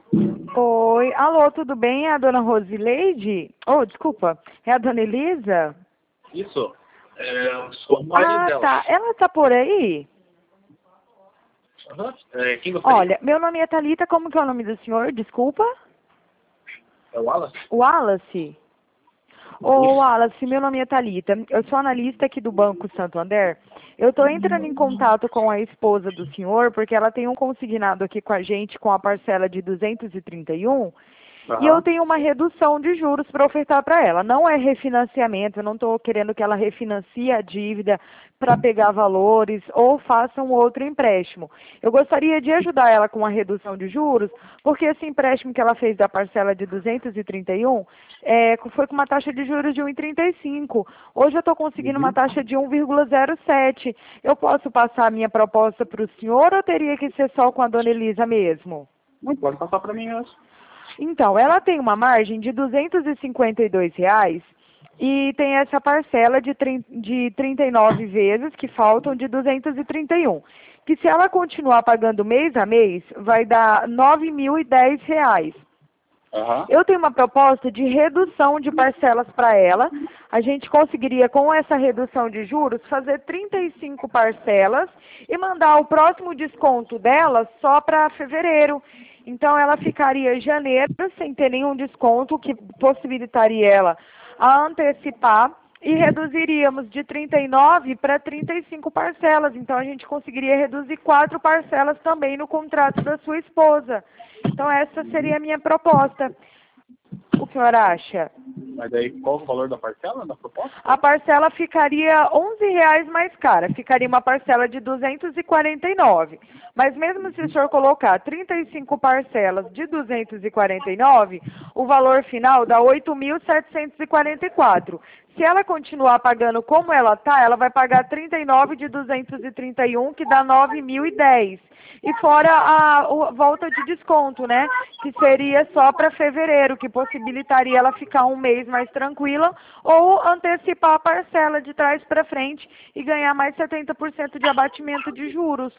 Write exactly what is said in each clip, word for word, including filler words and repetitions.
Oi, alô, tudo bem? É a dona Rosileide? Oh, desculpa, é a dona Elisa? Isso. É, eu sou o marido Ah, dela. tá. Ela tá por aí? Aham. É, quem gostaria? Olha, meu nome é Thalita, como que é o nome do senhor? Desculpa? É o Wallace? Wallace? Ô, Isso. Wallace, meu nome é Thalita. Eu sou analista aqui do Banco Santander. Eu estou entrando em contato com a esposa do senhor, porque ela tem um consignado aqui com a gente com a parcela de duzentos e trinta e um. E eu Aham. tenho uma redução de juros para ofertar para ela. Não é refinanciamento, eu não estou querendo que ela refinancie a dívida para pegar valores ou faça um outro empréstimo. Eu gostaria de ajudar ela com a redução de juros, porque esse empréstimo que ela fez da parcela de duzentos e trinta e um é, foi com uma taxa de juros de um vírgula trinta e cinco. Hoje eu estou conseguindo uma Uhum. taxa de um vírgula zero sete. Eu posso passar a minha proposta para o senhor ou teria que ser só com a dona Elisa mesmo? Muito, pode passar para mim mesmo. Então, ela tem uma margem de duzentos e cinquenta e dois reais e tem essa parcela de, trin- de trinta e nove vezes que faltam de duzentos e trinta e um. Que se ela continuar pagando mês a mês, vai dar nove mil e dez reais. Aham. Eu tenho uma proposta de redução de parcelas para ela. A gente conseguiria, com essa redução de juros, fazer trinta e cinco parcelas e mandar o próximo desconto dela só para fevereiro. Então, ela ficaria em janeiro sem ter nenhum desconto, o que possibilitaria ela a antecipar e reduziríamos de trinta e nove para trinta e cinco parcelas. Então, a gente conseguiria reduzir quatro parcelas também no contrato da sua esposa. Então, essa seria a minha proposta. O que o senhor acha? Mas aí, qual o valor da parcela, da proposta? A parcela ficaria onze reais mais cara, ficaria uma parcela de duzentos e quarenta e nove. Mas mesmo se o senhor colocar trinta e cinco parcelas de duzentos e quarenta e nove, o valor final dá oito mil setecentos e quarenta e quatro. Se ela continuar pagando como ela está, ela vai pagar trinta e nove de duzentos e trinta e um, que dá nove mil e dez. E fora a, a volta de desconto, né? Que seria só para fevereiro, que possibilitaria ela ficar um mês mais tranquila ou antecipar a parcela de trás para frente e ganhar mais setenta por cento de abatimento de juros.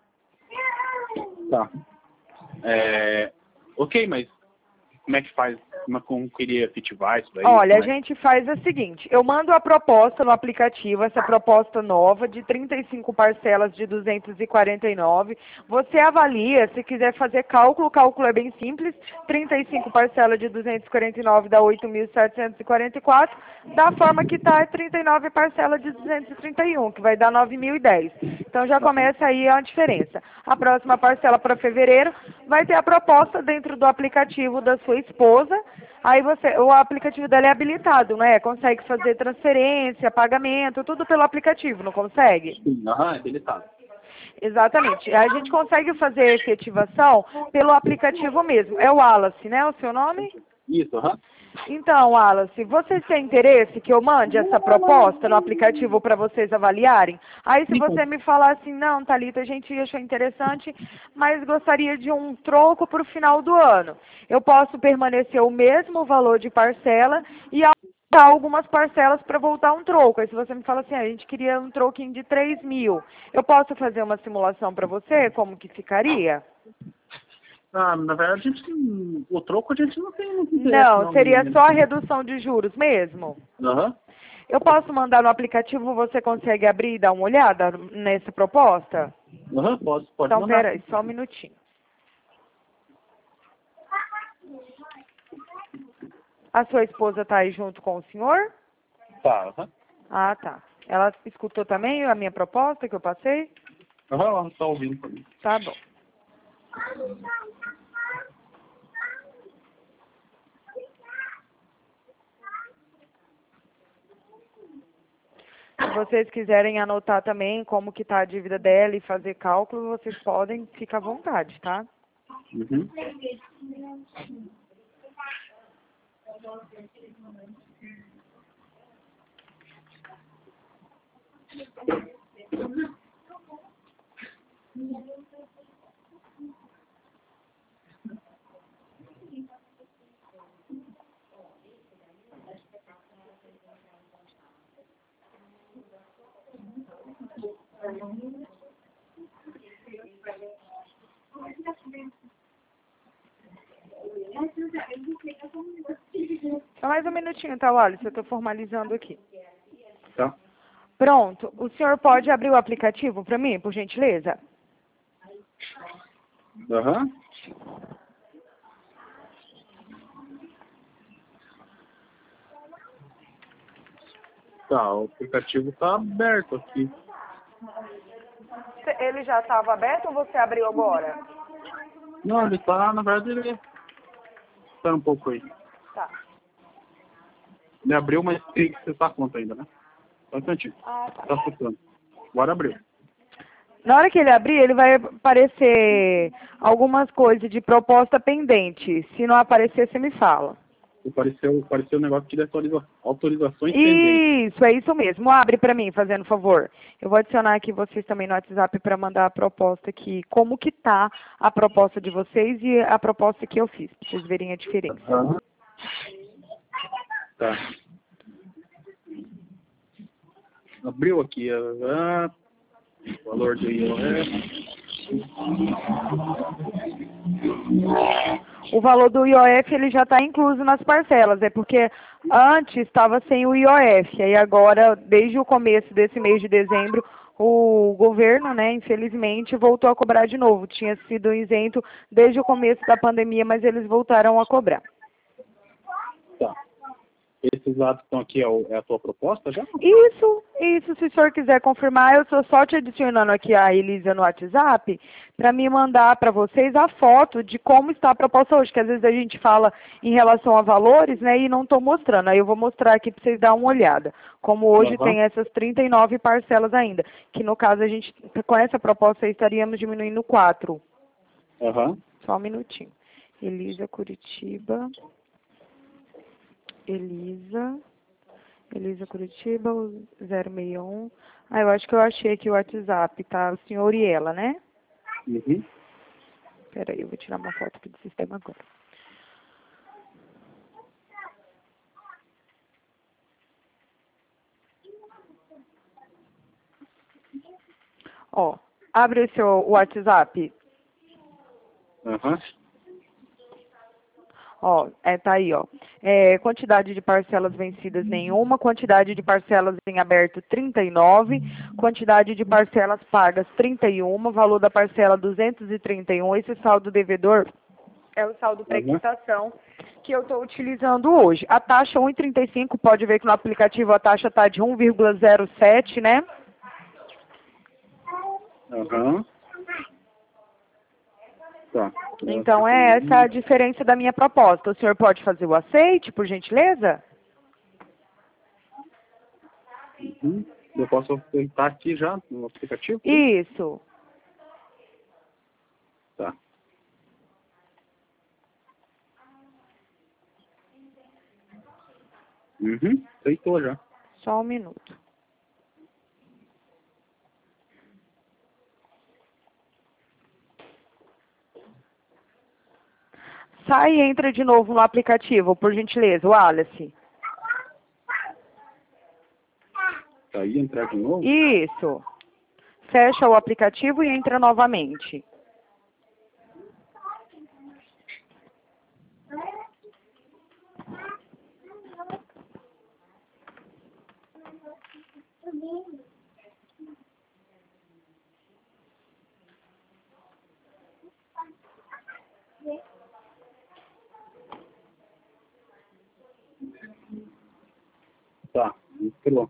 Tá. É, ok, mas como é que faz? Como, como queria efetivar isso daí? Olha, a Como é? gente faz o seguinte, eu mando a proposta no aplicativo, essa proposta nova de trinta e cinco parcelas de duzentos e quarenta e nove. Você avalia, se quiser fazer cálculo, o cálculo é bem simples, trinta e cinco parcelas de duzentos e quarenta e nove dá oito mil setecentos e quarenta e quatro, da forma que está é trinta e nove parcelas de duzentos e trinta e um, que vai dar nove mil e dez. Então já começa aí a diferença. A próxima parcela para fevereiro vai ter a proposta dentro do aplicativo da sua esposa. Aí você, o aplicativo dela é habilitado, né? Consegue fazer transferência, pagamento, tudo pelo aplicativo, não consegue? Sim, aham, é deletado. Exatamente. A gente consegue fazer a efetivação pelo aplicativo mesmo. É o Wallace, né? O seu nome? Isso, aham. Então, Wallace, vocês têm interesse que eu mande essa proposta no aplicativo para vocês avaliarem? Aí se Sim, você me falar assim, não, Thalita, a gente achou interessante, mas gostaria de um troco para o final do ano. Eu posso permanecer o mesmo valor de parcela e aumentar algumas parcelas para voltar um troco. Aí se você me fala assim, ah, a gente queria um troquinho de três mil, eu posso fazer uma simulação para você, como que ficaria? ah, na verdade, a gente tem, o troco a gente não tem muito interesse, Não, não. seria Menino. só a redução de juros mesmo? Aham. Eu posso mandar no aplicativo, você consegue abrir e dar uma olhada nessa proposta? Aham, pode, pode Então, mandar. pera aí, só um minutinho. A sua esposa está aí junto com o senhor? Tá, aham. Ah, tá. Ela escutou também a minha proposta que eu passei? Aham, ela tá ouvindo também. Tá bom. Se vocês quiserem anotar também como que está a dívida dela e fazer cálculo, vocês podem, fica à vontade, tá? Uhum. minutinho, tá, Wallace? Eu estou formalizando aqui. Tá. Pronto. O senhor pode abrir o aplicativo para mim, por gentileza? Aham. Tá, o aplicativo tá aberto aqui. Ele já estava aberto ou você abriu agora? Não, ele tá, na verdade, ele... Espera um pouco aí. Tá. Ele abriu, mas tem que acessar a conta ainda, né? Só um instantinho. Ah, tá. Tá acessando. Agora abriu. Na hora que ele abrir, ele vai aparecer algumas coisas de proposta pendente. Se não aparecer, você me fala. Apareceu, apareceu o negócio de autoriza, autorizações pendentes. Isso, é isso mesmo. Abre para mim, fazendo favor. Eu vou adicionar aqui vocês também no WhatsApp para mandar a proposta aqui. Como que tá a proposta de vocês e a proposta que eu fiz, para vocês verem a diferença. Aham. Tá. Abriu aqui. Ah, o valor do I O F. O valor do I O F ele já está incluso nas parcelas, é porque antes estava sem o I O F, aí agora, desde o começo desse mês de dezembro, o governo, né, infelizmente, voltou a cobrar de novo. Tinha sido isento desde o começo da pandemia, mas eles voltaram a cobrar. Tá. Esses dados que estão aqui é, o, é a tua proposta já? Isso, isso. Se o senhor quiser confirmar, eu estou só te adicionando aqui a Elisa no WhatsApp para me mandar para vocês a foto de como está a proposta hoje, que às vezes a gente fala em relação a valores, né, e não estou mostrando. Aí eu vou mostrar aqui para vocês darem uma olhada. Como hoje Uhum. tem essas trinta e nove parcelas ainda, que no caso a gente, com essa proposta aí, estaríamos diminuindo quatro. Aham. Só um minutinho. Elisa Curitiba. Elisa, Elisa Curitiba, zero seis um. Ah, eu acho que eu achei aqui o WhatsApp, tá? O senhor e ela, né? Uhum. Peraí, eu vou tirar uma foto aqui do sistema agora. Ó, abre o seu WhatsApp. Aham. Ó, é, tá aí, ó. É, quantidade de parcelas vencidas nenhuma, quantidade de parcelas em aberto trinta e nove, quantidade de parcelas pagas trinta e um, valor da parcela duzentos e trinta e um. Esse saldo devedor é o saldo pré-quitação que eu estou utilizando hoje. A taxa um vírgula trinta e cinco, pode ver que no aplicativo a taxa está de um vírgula zero sete, né? Aham. Tá. Então é essa a diferença da minha proposta. O senhor pode fazer o aceite, por gentileza? Uhum. Eu posso aceitar aqui já no aplicativo? Isso. Tá. Uhum. Aceitou já. Só um minuto. Sai e entra de novo no aplicativo, por gentileza, Wallace. Aí entrar de novo? Isso. Fecha o aplicativo e entra novamente. Tá, entrou.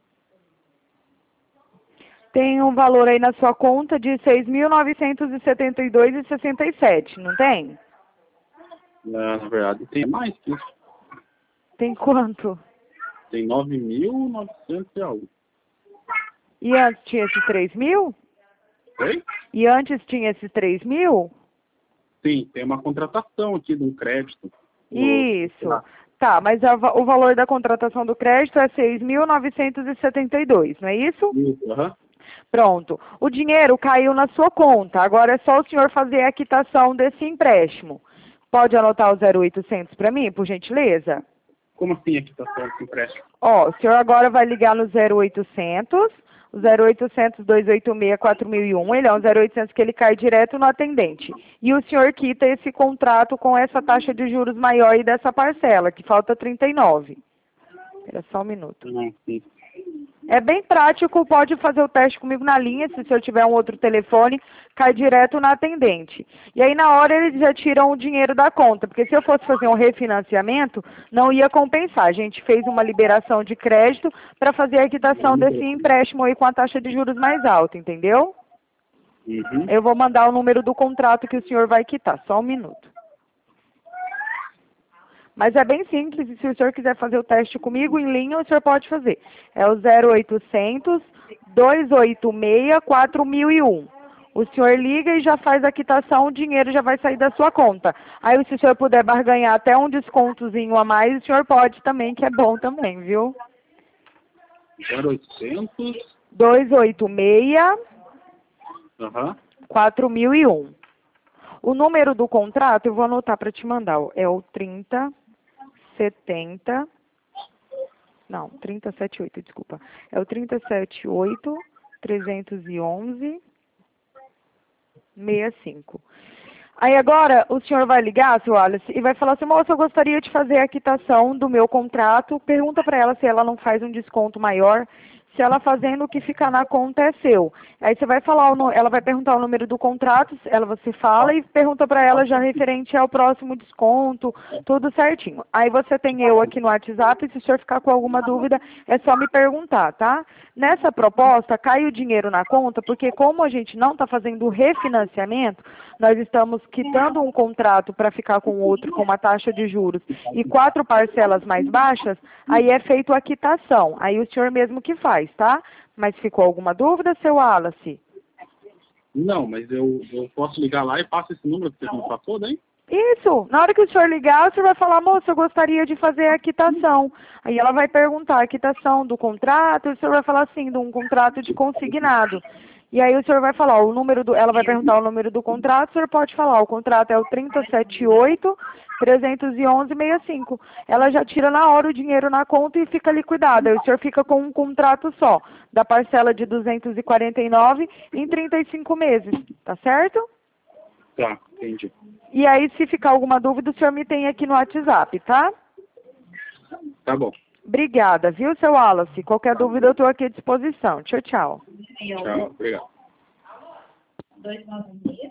Tem um valor aí na sua conta de seis mil novecentos e setenta e dois reais e sessenta e sete centavos, não tem? Na, na verdade, tem mais que isso. Tem quanto? Tem nove mil novecentos e algo. E antes tinha esses três mil? Oi? E antes tinha esses três mil? Sim, tem uma contratação aqui de um crédito. Isso. Tá, mas a, o valor da contratação do crédito é seis mil novecentos e setenta e dois, não é isso? Isso, aham. Pronto. O dinheiro caiu na sua conta. Agora é só o senhor fazer a quitação desse empréstimo. Pode anotar o zero oitocentos para mim, por gentileza? Como assim a quitação desse empréstimo? Ó, o senhor agora vai ligar no zero oitocentos, O zero oitocentos, dois oito seis, quatro mil e um. Ele é um zero oitocentos que ele cai direto no atendente. E o senhor quita esse contrato com essa taxa de juros maior aí dessa parcela, que falta trinta e nove. Espera só um minuto. Não, sim. É bem prático, pode fazer o teste comigo na linha, se o senhor tiver um outro telefone, cai direto na atendente. E aí na hora eles já tiram o dinheiro da conta, porque se eu fosse fazer um refinanciamento, não ia compensar. A gente fez uma liberação de crédito para fazer a quitação desse empréstimo aí com a taxa de juros mais alta, entendeu? Uhum. Eu vou mandar o número do contrato que o senhor vai quitar, só um minuto. Mas é bem simples, e se o senhor quiser fazer o teste comigo em linha, o senhor pode fazer. É o zero oitocentos, dois oito seis, quatro mil e um. O senhor liga e já faz a quitação, o dinheiro já vai sair da sua conta. Aí se o senhor puder barganhar até um descontozinho a mais, o senhor pode também, que é bom também, viu? zero oitocentos. dois oito seis, Aham. quatro mil e um. O número do contrato, eu vou anotar para te mandar, ó, é o trinta, setenta, não, trinta setenta e oito, desculpa. É o trinta setenta e oito, trezentos e onze, sessenta e cinco. Aí agora o senhor vai ligar, seu Wallace, e vai falar assim, moça, eu gostaria de fazer a quitação do meu contrato. Pergunta para ela se ela não faz um desconto maior. Se ela fazendo, o que ficar na conta é seu. Aí você vai falar, o, ela vai perguntar o número do contrato, ela você fala e pergunta para ela já referente ao próximo desconto, tudo certinho. Aí você tem eu aqui no WhatsApp, e se o senhor ficar com alguma dúvida, é só me perguntar, tá? Nessa proposta, cai o dinheiro na conta, porque como a gente não está fazendo refinanciamento, nós estamos quitando um contrato para ficar com outro com uma taxa de juros e quatro parcelas mais baixas, aí é feito a quitação. Aí o senhor mesmo que faz, tá? Mas ficou alguma dúvida, seu Wallace? Não, mas eu, eu posso ligar lá e passo esse número que você não passou, daí? Isso. Na hora que o senhor ligar, o senhor vai falar, moça, eu gostaria de fazer a quitação. Aí ela vai perguntar a quitação do contrato, e o senhor vai falar assim, de um contrato de consignado. E aí o senhor vai falar, o número do, ela vai perguntar o número do contrato, o senhor pode falar, o contrato é o trinta setenta e oito, trezentos e onze, sessenta e cinco. Ela já tira na hora o dinheiro na conta e fica liquidado. Aí o senhor fica com um contrato só, da parcela de duzentos e quarenta e nove em trinta e cinco meses, tá certo? Tá, entendi. E aí, se ficar alguma dúvida, o senhor me tem aqui no WhatsApp, tá? Tá bom. Obrigada, viu, seu Wallace? Qualquer dúvida, eu estou aqui à disposição. Tchau, tchau. Tchau, obrigado.